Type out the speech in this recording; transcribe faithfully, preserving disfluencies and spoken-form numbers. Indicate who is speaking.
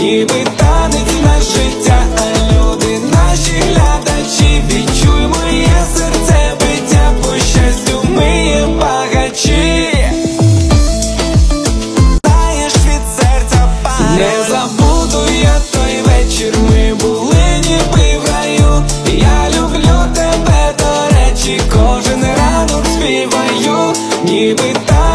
Speaker 1: ніби танець на життя, а люди наші глядачі. Відчуй моє серце биття, по щастю ми є багачі. Знаєш, від серця пара. Не забуду я той вечір, ми були ніби в раю. Я люблю тебе, до речі, кожен ранок співаю, ніби так.